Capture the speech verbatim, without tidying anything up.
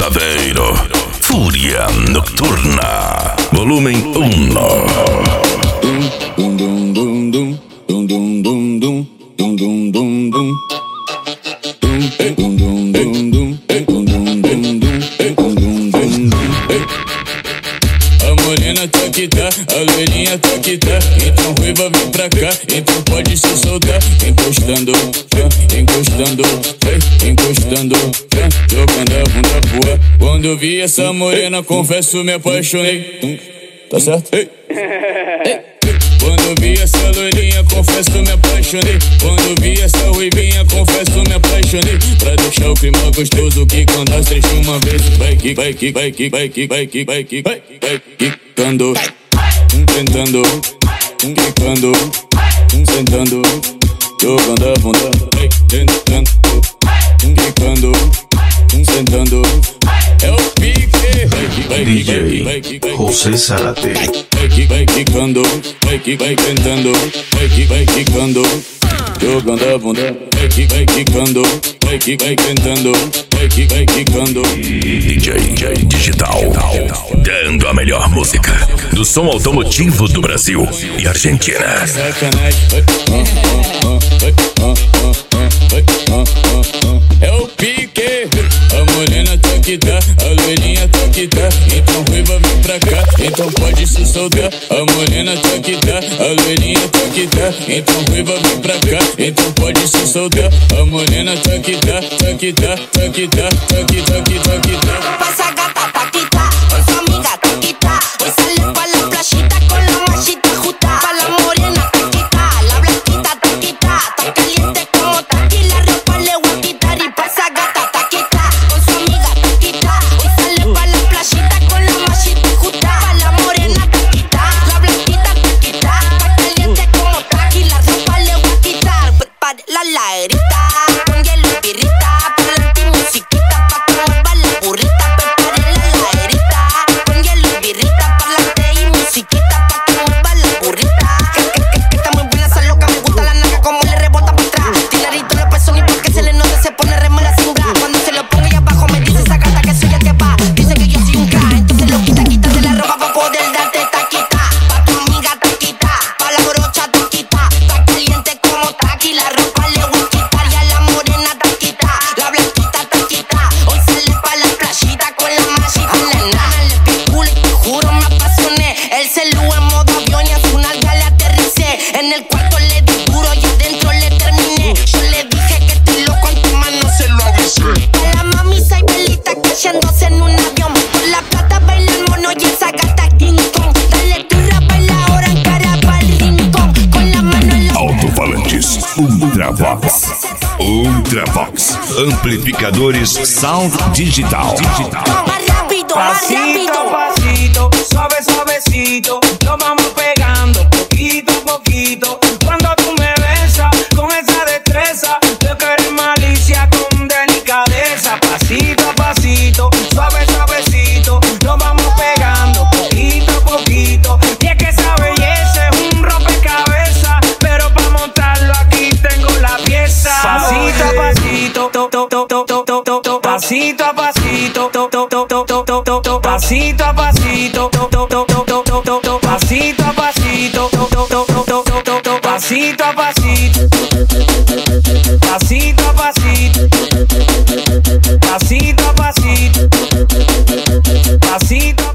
Aveiro. Fúria Nocturna, volumen uno. Dum dum dum dum dum dum dum dum dum dum dum dum. Dum dum dum dum dum dum dum dum dum dum dum. A morena tá que tá, a loirinha tá que tá. Então ruiva vem pra cá, então pode se soltar. Encostando, encostando, encostando, tocando a bunda boa. Quando eu vi essa morena, confesso, me apaixonei. Tá certo? Ei. Ei. Quando eu vi essa loirinha, confesso, me apaixonei. Quando eu vi essa ruivinha, confesso, me apaixonei. Pra deixar o clima gostoso, que quando as três de uma vez vai que, vai que, vai que, vai que, vai que, vai que, vai vai quicando, tentando, quicando, sentando, jogando a bunda, vai tentando, quicando, sentando. É o pique. D J José Zárate. Vai que vai quicando, vai que vai cantando, vai que vai quicando, jogando a bunda, vai que vai quicando, vai que vai cantando, vai que vai quicando. D J Digital, dando a melhor música do som automotivo do Brasil e Argentina. É o pique. A morena tá que tá, a loirinha tá que tá. Então ruiva vem pra cá, então pode se soltar. A morena tá que tá, a loirinha tá que tá. Então ruiva vem pra cá, então pode se soltar. A morena tá que tá, tá que tá, tá que tá, tá que tá, que tá, que tá. Pasa gata, tá que tá, con su amiga tá que tá. Hoy sale pa' la playita con la machita justa. Pa' la morena tá que tá, la blanquita tá que tá. Tá caliente como taqui, la ropa le voy a quitar. Y pasa gata, tá que tá, con su amiga tá que tá. Hoy sale pa' la playita con la machita justa. Pa' la morena tá que tá, la blanquita tá que tá. Tá caliente como taqui, la ropa le voy a quitar. Prepare la laerita, con hielo y birrita. Parlante y musiquita pa' que mueva la burrita. Prepare la laerita, con hielo y birrita. Parlante y musiquita pa' que mueva la burrita. Que, que, que, que está muy buena esa loca, me gusta la naga como le rebota para atrás. Dinerito no peso ni porque se le nota, se pone remera sin bra. Cuando se lo ponga ahí abajo me dice esa gata que soy el que va. Dice que yo soy un crack, entonces lo quita, quita de la ropa pa' poder darte taquita. Pa' tu amiga taquita, pa' la brocha taquita. Está caliente como taqui, la ropa le voy a quitar. Y a la morena taquita, la blanquita taquita. Hoy sale pa' la playita con la machita en la nana. Le vi culo y te juro me apasioné. El celu en modo avión y a su nalga le aterricé. En el cuarto le di duro y adentro le terminé. Yo le dije que estoy loco, ante mano se lo avisé. A la mami Saibelita cayéndose en un avión. Por la plata baila el mono y esa gata King Kong. Dale turra, baila ahora en cara pa'l rincón. Con la mano en la... Alto-falantes Ultravox. Ultravox. Amplificadores Sound Digital. Más rápido, más Pasito rápido. a pasito, suave suavecito, nos vamos pegando poquito a poquito. Cuando tú me besas con esa destreza, yo que eres malicia con delicadeza. Pasito a pasito, suave suavecito, nos vamos pegando poquito a poquito. Y es que esa belleza es un rompecabezas, pero para montarlo aquí tengo la pieza. Pasito a pasito, to, to, to, to, to, to, to, to, pasito a pasito, to, to, to, to, to, to, to, to, pasito a pasito, to, to, to, to, to, to, to, to, pasito a pasito, to, to, to, to, to, to, to, to, pasito a pasito, pasito a pasito, pasito a pasito, pasito a